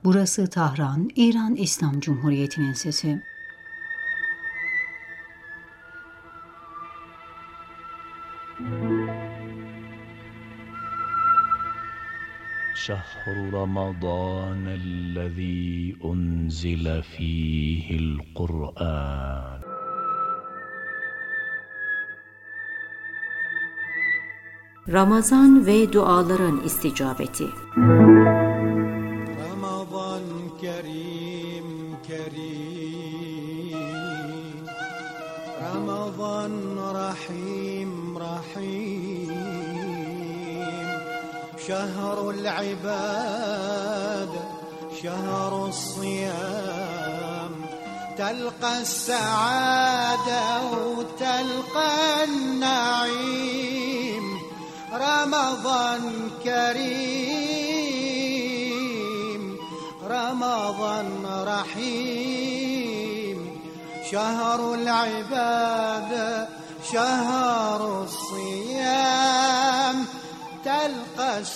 Burası Tahran, İran İslam Cumhuriyeti'nin sesi. شهر رمضان الذي أنزل فيه القرآن Ramazan ve duaların isticabeti. Ramazan kerim kerim, Ramazan rahim rahim, şehrul ibad, şehrus siyam, telqa saade ve telqa naim. Ramazan kerim, Ramazan rahim, şehrul ibad, şehrus siyam, telqa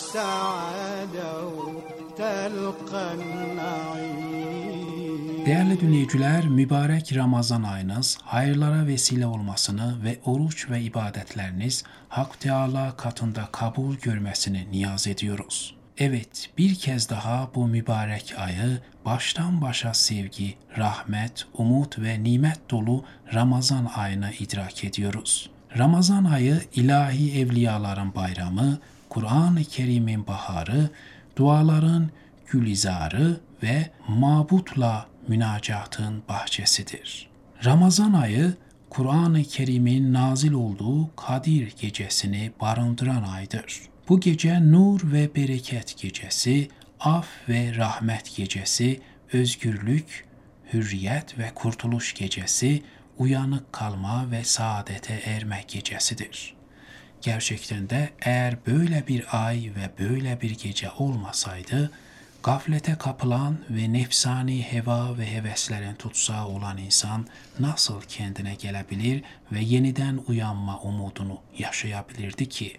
saade ve telqa naim. Değerli dinleyiciler, mübarek Ramazan ayınız hayırlara vesile olmasını ve oruç ve ibadetleriniz Hak Teala katında kabul görmesini niyaz ediyoruz. Evet, bir kez daha bu mübarek ayı baştan başa sevgi, rahmet, umut ve nimet dolu Ramazan ayını idrak ediyoruz. Ramazan ayı ilahi evliyaların bayramı, Kur'an-ı Kerim'in baharı, duaların gülizarı ve mabutla münacatın bahçesidir. Ramazan ayı, Kur'an-ı Kerim'in nazil olduğu Kadir gecesini barındıran aydır. Bu gece nur ve bereket gecesi, af ve rahmet gecesi, özgürlük, hürriyet ve kurtuluş gecesi, uyanık kalma ve saadete erme gecesidir. Gerçekten de eğer böyle bir ay ve böyle bir gece olmasaydı, gaflete kapılan ve nefsani heva ve heveslerin tutsağı olan insan nasıl kendine gelebilir ve yeniden uyanma umudunu yaşayabilirdi ki?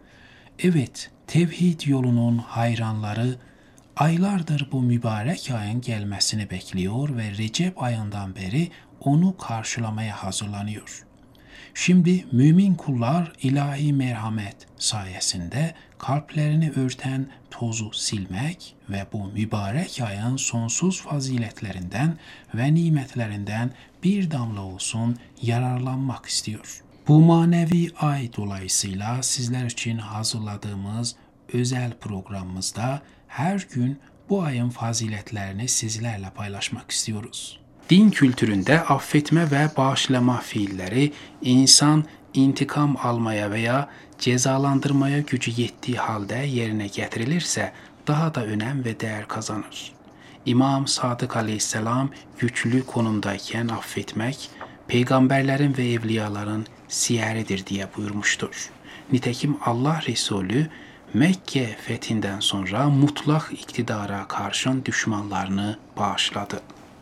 Evet, tevhid yolunun hayranları aylardır bu mübarek ayın gelmesini bekliyor ve Recep ayından beri onu karşılamaya hazırlanıyor. Şimdi mümin kullar ilahi merhamet sayesinde kalplerini örten tozu silmek ve bu mübarek ayın sonsuz faziletlerinden ve nimetlerinden bir damla olsun yararlanmak istiyor. Bu manevi ay dolayısıyla sizler için hazırladığımız özel programımızda her gün bu ayın faziletlerini sizlerle paylaşmak istiyoruz. Din kültüründe affetme ve bağışlama fiilleri insan intikam almaya veya cezalandırmaya gücü yettiği halde yerine getirilirse daha da önem ve değer kazanır. İmam Sadık Aleyhisselam güçlü konumdayken affetmek, peygamberlerin ve evliyaların siyeridir diye buyurmuştur. Nitekim Allah Resulü Mekke fethinden sonra mutlak iktidara karşın düşmanlarını bağışladı.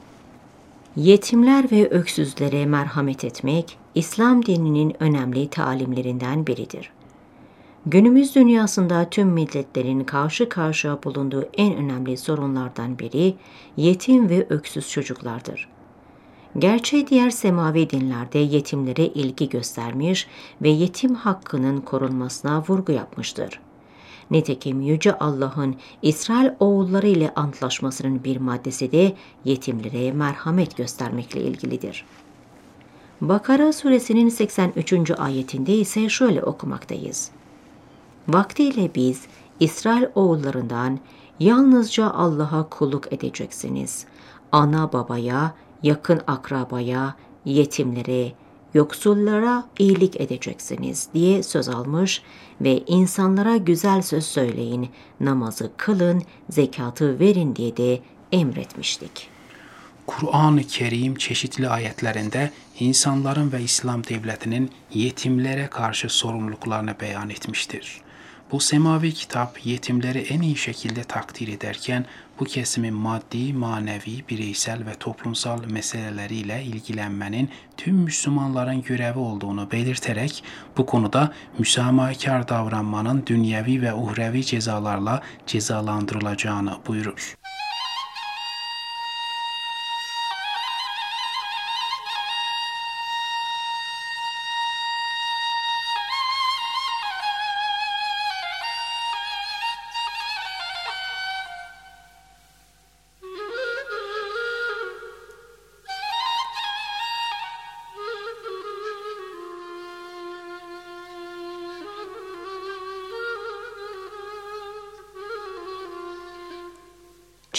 Yetimler ve öksüzlere merhamet etmek, İslam dininin önemli talimlerinden biridir. Günümüz dünyasında tüm milletlerin karşı karşıya bulunduğu en önemli sorunlardan biri yetim ve öksüz çocuklardır. Gerçi diğer semavi dinlerde yetimlere ilgi göstermiş ve yetim hakkının korunmasına vurgu yapmıştır. Nitekim Yüce Allah'ın İsrail oğulları ile antlaşmasının bir maddesi de yetimlere merhamet göstermekle ilgilidir. Bakara suresinin 83. ayetinde ise şöyle okumaktayız. Vaktiyle biz İsrail oğullarından yalnızca Allah'a kulluk edeceksiniz. Ana babaya, yakın akrabaya, yetimlere, yoksullara iyilik edeceksiniz diye söz almış ve insanlara güzel söz söyleyin, namazı kılın, zekatı verin diye de emretmiştik. Kur'an-ı Kerim çeşitli ayetlerinde insanların ve İslam devletinin yetimlere karşı sorumluluklarını beyan etmiştir. Bu semavi kitap yetimleri en iyi şekilde takdir ederken bu kesimin maddi, manevi, bireysel ve toplumsal meseleleriyle ilgilenmenin tüm Müslümanların görevi olduğunu belirterek bu konuda müsamahakar davranmanın dünyevi ve uhrevi cezalarla cezalandırılacağını buyurur.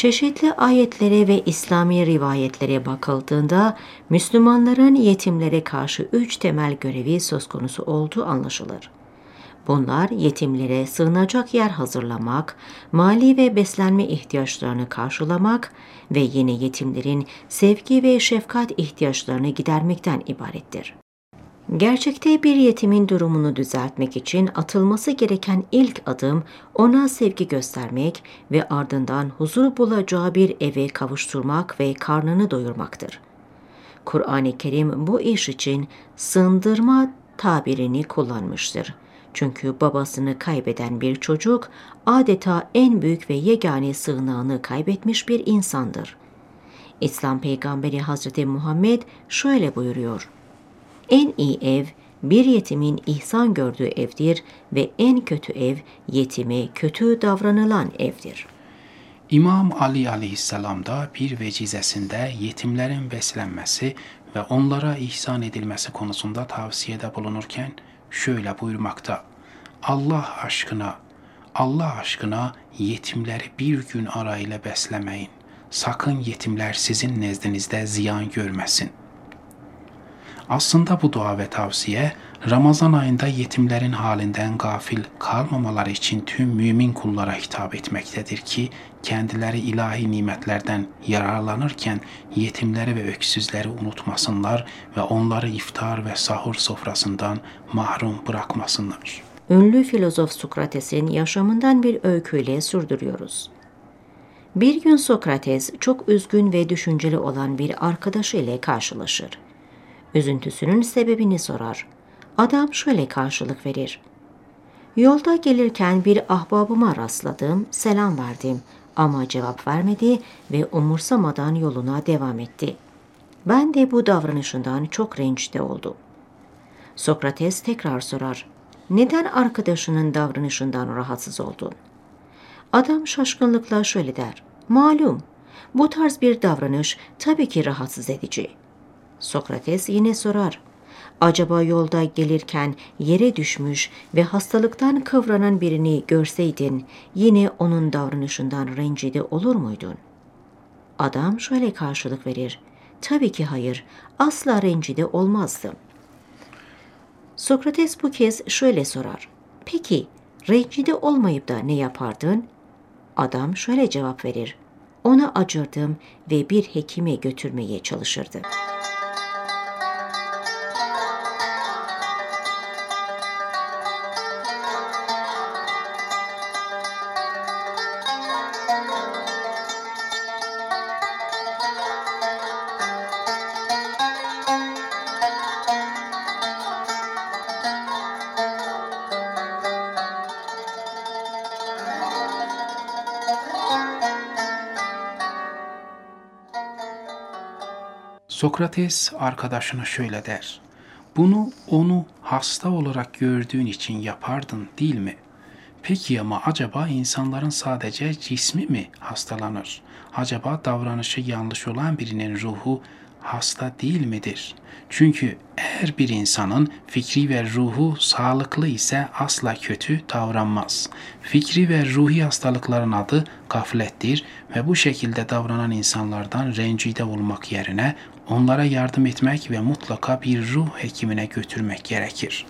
Çeşitli ayetlere ve İslami rivayetlere bakıldığında Müslümanların yetimlere karşı 3 temel görevi söz konusu olduğu anlaşılır. Bunlar yetimlere sığınacak yer hazırlamak, mali ve beslenme ihtiyaçlarını karşılamak ve yine yetimlerin sevgi ve şefkat ihtiyaçlarını gidermekten ibarettir. Gerçekte bir yetimin durumunu düzeltmek için atılması gereken ilk adım ona sevgi göstermek ve ardından huzur bulacağı bir eve kavuşturmak ve karnını doyurmaktır. Kur'an-ı Kerim bu iş için sığındırma tabirini kullanmıştır. Çünkü babasını kaybeden bir çocuk adeta en büyük ve yegane sığınağını kaybetmiş bir insandır. İslam peygamberi Hazreti Muhammed şöyle buyuruyor: En iyi ev bir yetimin ihsan gördüğü evdir ve en kötü ev yetime kötü davranılan evdir. İmam Ali aleyhisselam da bir vecizesinde yetimlerin beslenmesi ve onlara ihsan edilmesi konusunda tavsiyede bulunurken şöyle buyurmakta: Allah aşkına yetimleri bir gün arayla beslemeyin. Sakın yetimler sizin nezdinizde ziyan görmesin. Aslında bu dua ve tavsiye Ramazan ayında yetimlerin halinden gafil kalmamaları için tüm mümin kullara hitap etmektedir ki kendileri ilahi nimetlerden yararlanırken yetimleri ve öksüzleri unutmasınlar ve onları iftar ve sahur sofrasından mahrum bırakmasınlar. Ünlü filozof Sokrates'in yaşamından bir öyküyle sürdürüyoruz. Bir gün Sokrates çok üzgün ve düşünceli olan bir arkadaşı ile karşılaşır. Üzüntüsünün sebebini sorar. Adam şöyle karşılık verir: Yolda gelirken bir ahbabıma rastladım, selam verdim ama cevap vermedi ve umursamadan yoluna devam etti. Ben de bu davranışından çok rencide oldum. Sokrates tekrar sorar: Neden arkadaşının davranışından rahatsız oldun? Adam şaşkınlıkla şöyle der: Malum, bu tarz bir davranış tabii ki rahatsız edici. Sokrates yine sorar: Acaba yolda gelirken yere düşmüş ve hastalıktan kıvranan birini görseydin yine onun davranışından rencide olur muydun? Adam şöyle karşılık verir: Tabii ki hayır, asla rencide olmazdım. Sokrates bu kez şöyle sorar: Peki, rencide olmayıp da ne yapardın? Adam şöyle cevap verir: Ona acırdım ve bir hekime götürmeye çalışırdı. Sokrates arkadaşına şöyle der: Bunu onu hasta olarak gördüğün için yapardın değil mi? Peki ama acaba insanların sadece cismi mi hastalanır? Acaba davranışı yanlış olan birinin ruhu hasta değil midir? Çünkü eğer bir insanın fikri ve ruhu sağlıklı ise asla kötü davranmaz. Fikri ve ruhi hastalıkların adı gaflettir ve bu şekilde davranan insanlardan rencide olmak yerine onlara yardım etmek ve mutlaka bir ruh hekimine götürmek gerekir.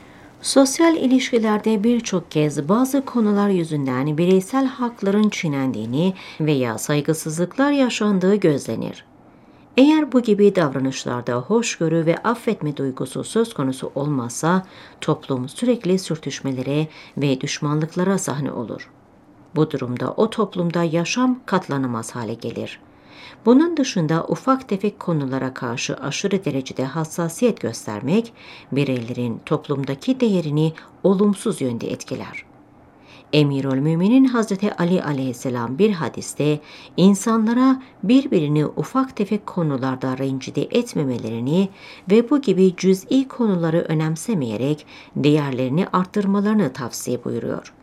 Sosyal ilişkilerde birçok kez bazı konular yüzünden bireysel hakların çiğnendiğini veya saygısızlıklar yaşandığı gözlenir. Eğer bu gibi davranışlarda hoşgörü ve affetme duygusu söz konusu olmazsa toplum sürekli sürtüşmelere ve düşmanlıklara sahne olur. Bu durumda o toplumda yaşam katlanamaz hale gelir. Bunun dışında ufak tefek konulara karşı aşırı derecede hassasiyet göstermek, bireylerin toplumdaki değerini olumsuz yönde etkiler. Emirülmüminin Hazreti Ali aleyhisselam bir hadiste insanlara birbirini ufak tefek konularda rencide etmemelerini ve bu gibi cüz'i konuları önemsemeyerek değerlerini arttırmalarını tavsiye buyuruyor.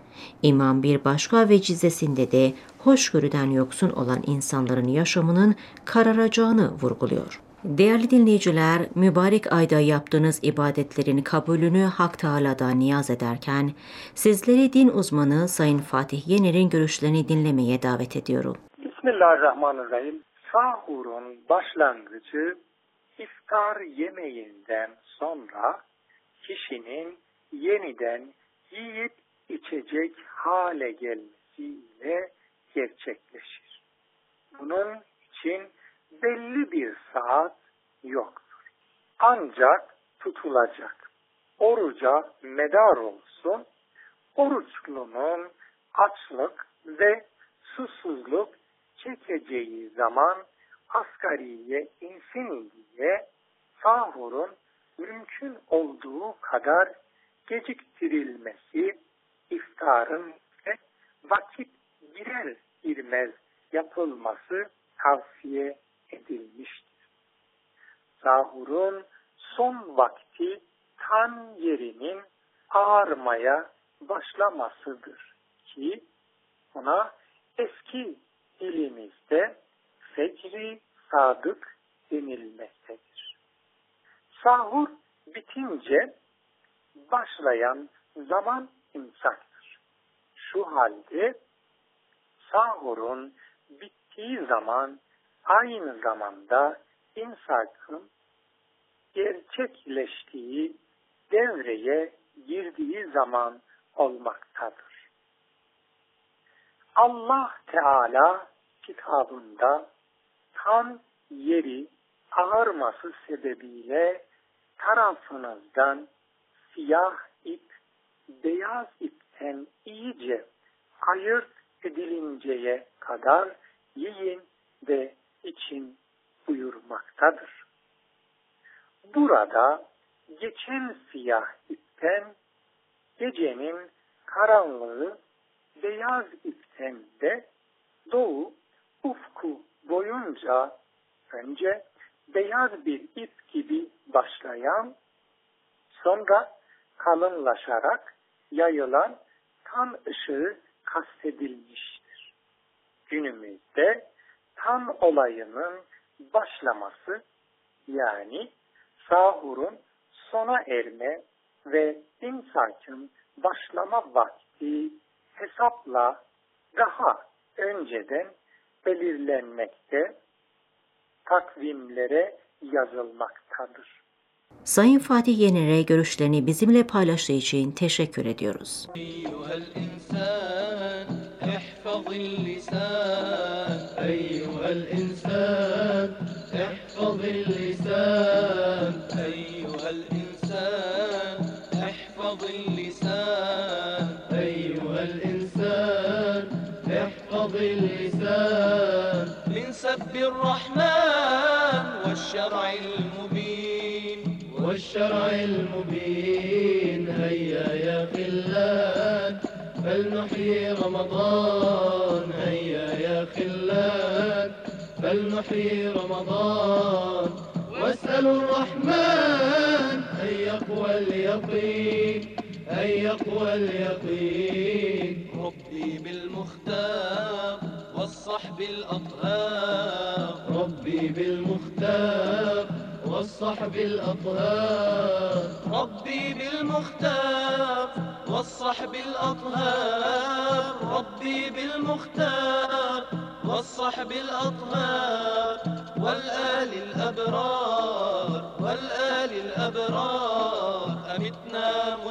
İmam bir başka vecizesinde de hoşgörüden yoksun olan insanların yaşamının kararacağını vurguluyor. Değerli dinleyiciler, mübarek ayda yaptığınız ibadetlerin kabulünü Hak Teâlâ'dan niyaz ederken, sizleri din uzmanı Sayın Fatih Yener'in görüşlerini dinlemeye davet ediyorum. Bismillahirrahmanirrahim. Sahurun başlangıcı iftar yemeğinden sonra kişinin yeniden yiyip içecek hale gelmesiyle gerçekleşir. Bunun için belli bir saat yoktur. Ancak tutulacak oruca medar olsun, oruçlunun açlık ve susuzluk çekeceği zaman asgariye insin diye sahurun mümkün olduğu kadar geciktirilmesi, iftarın vakit girer girmez yapılması tavsiye edilmiştir. Sahurun son vakti tan yerinin ağarmaya başlamasıdır ki ona eski dilimizde fecri sadık denilmektedir. Sahur bitince başlayan zaman imsaktır. Şu halde sahurun bittiği zaman aynı zamanda imsakın gerçekleştiği devreye girdiği zaman olmaktadır. Allah Teala kitabında tan yeri ağarması sebebiyle tarafınızdan siyah ip, beyaz ipten iyice ayırt edilinceye kadar yiyin ve için buyurmaktadır. Burada geçen siyah ipten gecenin karanlığı, beyaz ipten de doğu ufku boyunca önce beyaz bir ip gibi başlayan, sonra kalınlaşarak yayılan tan ışığı kastedilmiştir. Günümüzde tan olayının başlaması, yani sahurun sona erme ve imsakın başlama vakti hesapla daha önceden belirlenmekte, takvimlere yazılmaktadır. Sayın Fatih Yener'e görüşlerini bizimle paylaştığı için teşekkür ediyoruz. من سب الرحمن والشرع المبين هيا يا خلان فلنحيي رمضان هيا يا خلان فلنحيي رمضان واسألوا الرحمن أن يقوى اليقين ربي بالمختار والصحب الأطهار ربي بالمختار والصحب الأطهار ربي بالمختار والصحب الأطهار ربي بالمختار والصحب الأطهار والآل الأبرار أمتنا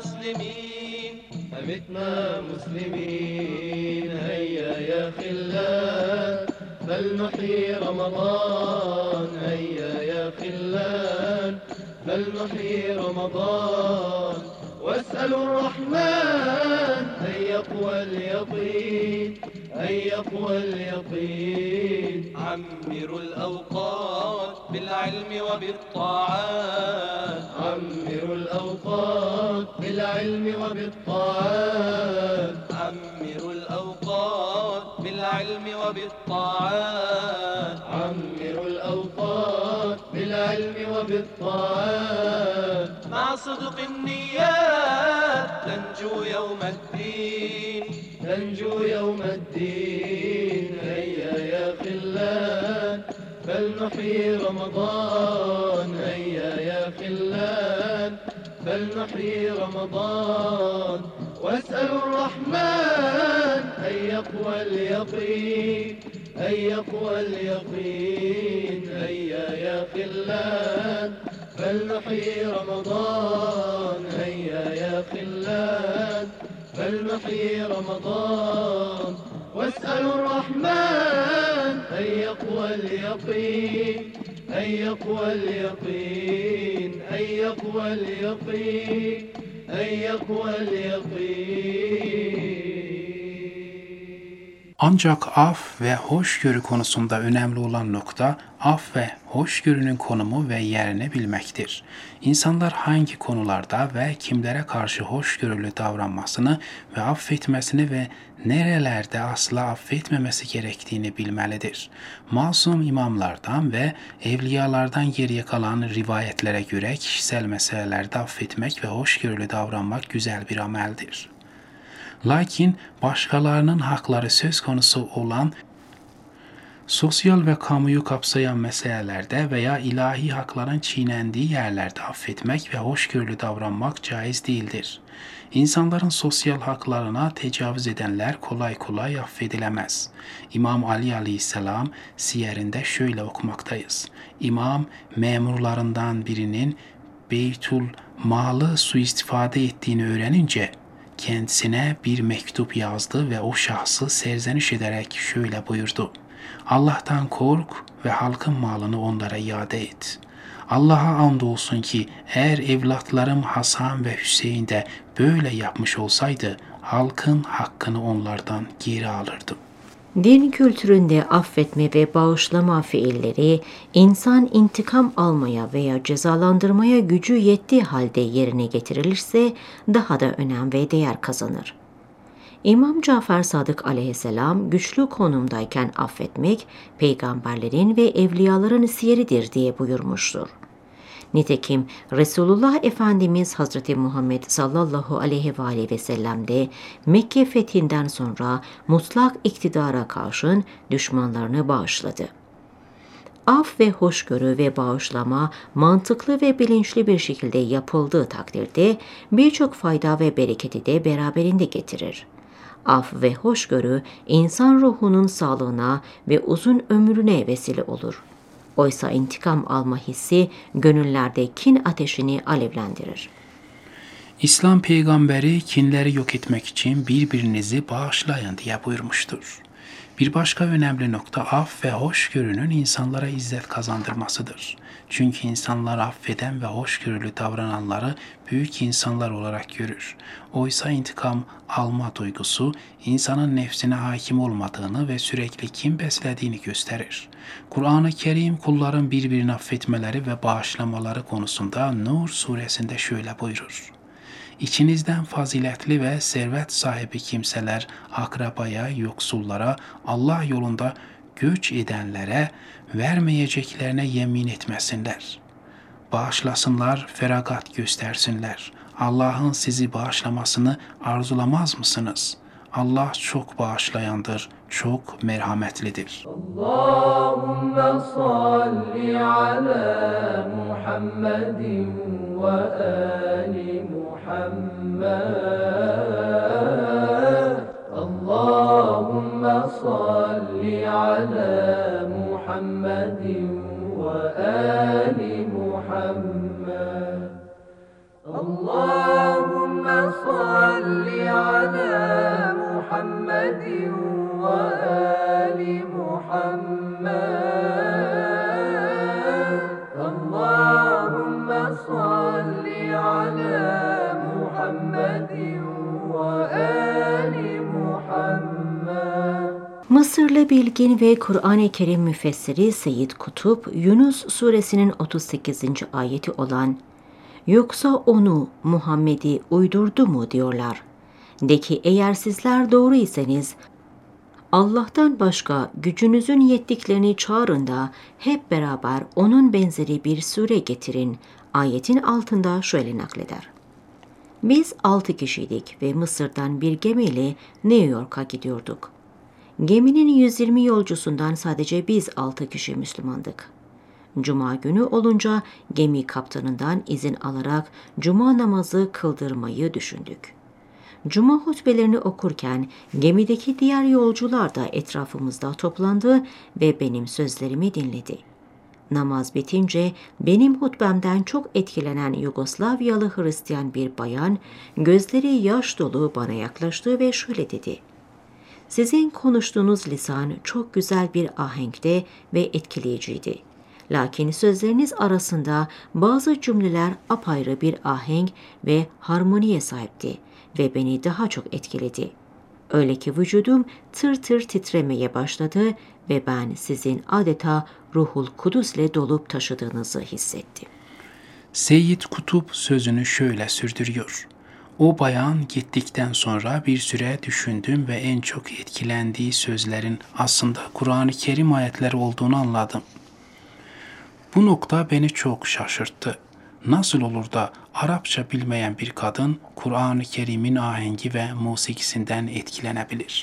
مسلمين هيا يا خلان فلنحيي رمضان هيا يا خلان فلنحيي رمضان واسألوا الرحمن أن يقوى اليقين عمروا الأوقات بالعلم وبالطاعات عمروا الأوقات بالعلم وبالطاعات عمروا الأوقات بالعلم وبالطاعات عمروا الأوقات بالعلم وبالطاعات مع صدق النيات تنجو يوم الدين هيا يا خلان فلنحيي رمضان هيا يا خلان فلنحيي رمضان واسألوا الرحمن أن يقوى هيا قوى اليقين هيا يا خلان فلنحيي رمضان هيا يا خلان فلنحيي رمضان واسألوا الرحمن هيا قوى اليقين هيا قوى اليقين هيا قوى اليقين هيا قوى اليقين. Ancak af ve hoşgörü konusunda önemli olan nokta, af ve hoşgörünün konumu ve yerini bilmektir. İnsanlar hangi konularda ve kimlere karşı hoşgörülü davranmasını ve affetmesini ve nerelerde asla affetmemesi gerektiğini bilmelidir. Masum imamlardan ve evliyalardan geriye kalan rivayetlere göre kişisel meselelerde affetmek ve hoşgörülü davranmak güzel bir ameldir. Lakin başkalarının hakları söz konusu olan sosyal ve kamuyu kapsayan meselelerde veya ilahi hakların çiğnendiği yerlerde affetmek ve hoşgörülü davranmak caiz değildir. İnsanların sosyal haklarına tecavüz edenler kolay kolay affedilemez. İmam Ali aleyhisselam siyerinde şöyle okumaktayız. İmam memurlarından birinin Beytül Mal'ı suistifade ettiğini öğrenince kendisine bir mektup yazdı ve o şahsı serzeniş ederek şöyle buyurdu. Allah'tan kork ve halkın malını onlara iade et. Allah'a andolsun ki eğer evlatlarım Hasan ve Hüseyin de böyle yapmış olsaydı halkın hakkını onlardan geri alırdım. Din kültüründe affetme ve bağışlama fiilleri insan intikam almaya veya cezalandırmaya gücü yettiği halde yerine getirilirse daha da önem ve değer kazanır. İmam Cafer Sadık aleyhisselam güçlü konumdayken affetmek peygamberlerin ve evliyaların siyeridir diye buyurmuştur. Nitekim Resulullah Efendimiz Hazreti Muhammed sallallahu aleyhi ve aleyhi ve sellem de Mekke fethinden sonra mutlak iktidara karşın düşmanlarını bağışladı. Af ve hoşgörü ve bağışlama mantıklı ve bilinçli bir şekilde yapıldığı takdirde birçok fayda ve bereketi de beraberinde getirir. Af ve hoşgörü insan ruhunun sağlığına ve uzun ömrüne vesile olur. Oysa intikam alma hissi gönüllerde kin ateşini alevlendirir. İslam peygamberi kinleri yok etmek için birbirinizi bağışlayın diye buyurmuştur. Bir başka önemli nokta af ve hoşgörünün insanlara izzet kazandırmasıdır. Çünkü insanlar affeden ve hoşgörülü davrananları büyük insanlar olarak görür. Oysa intikam alma duygusu insanın nefsine hakim olmadığını ve sürekli kin beslediğini gösterir. Kur'an-ı Kerim kulların birbirini affetmeleri ve bağışlamaları konusunda Nur suresinde şöyle buyurur. İçinizden faziletli ve servet sahibi kimseler akrabaya, yoksullara, Allah yolunda göç edenlere vermeyeceklerine yemin etmesinler. Bağışlasınlar, feragat göstersinler. Allah'ın sizi bağışlamasını arzulamaz mısınız? Allah çok bağışlayandır, çok merhametlidir. Allahümme salli ala Muhammedin ve ali Muhammed. Allahümme salli ala Muhammedin ve ali Muhammed. Allahümme salli ala Muhammedin ve ali Muhammed. Allahümme salli ala Muhammedin ve ali Muhammed. Mısırlı bilgin ve Kur'an-ı Kerim müfessiri Seyyid Kutup, Yunus suresinin 38. ayeti olan "Yoksa onu Muhammed'i uydurdu mu?" diyorlar. De ki eğer sizler doğru iseniz Allah'tan başka gücünüzün yettiklerini çağırın da hep beraber onun benzeri bir sure getirin. Ayetin altında şöyle nakleder. Biz 6 kişiydik ve Mısır'dan bir gemiyle New York'a gidiyorduk. Geminin 120 yolcusundan sadece biz 6 kişi Müslümandık. Cuma günü olunca gemi kaptanından izin alarak cuma namazı kıldırmayı düşündük. Cuma hutbelerini okurken gemideki diğer yolcular da etrafımızda toplandı ve benim sözlerimi dinledi. Namaz bitince benim hutbemden çok etkilenen Yugoslavyalı Hristiyan bir bayan gözleri yaş dolu bana yaklaştı ve şöyle dedi: "Sizin konuştuğunuz lisan çok güzel bir ahenkte ve etkileyiciydi. Lakin sözleriniz arasında bazı cümleler apayrı bir ahenk ve harmoniye sahipti ve beni daha çok etkiledi. Öyle ki vücudum tır tır titremeye başladı ve ben sizin adeta Ruhul Kudüs'le dolup taşıdığınızı hissettim." Seyyid Kutup sözünü şöyle sürdürüyor. O bayan gittikten sonra bir süre düşündüm ve en çok etkilendiği sözlerin aslında Kur'an-ı Kerim ayetleri olduğunu anladım. Bu nokta beni çok şaşırttı. Nasıl olur da Arapça bilmeyen bir kadın Kur'an-ı Kerim'in ahengi ve musikisinden etkilenebilir?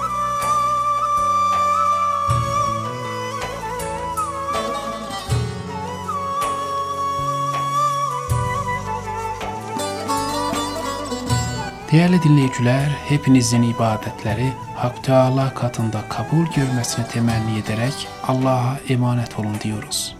Değerli dinleyiciler, hepinizin ibadetleri Hak Teâlâ katında kabul görmesini temenni ederek Allah'a emanet olun diyoruz.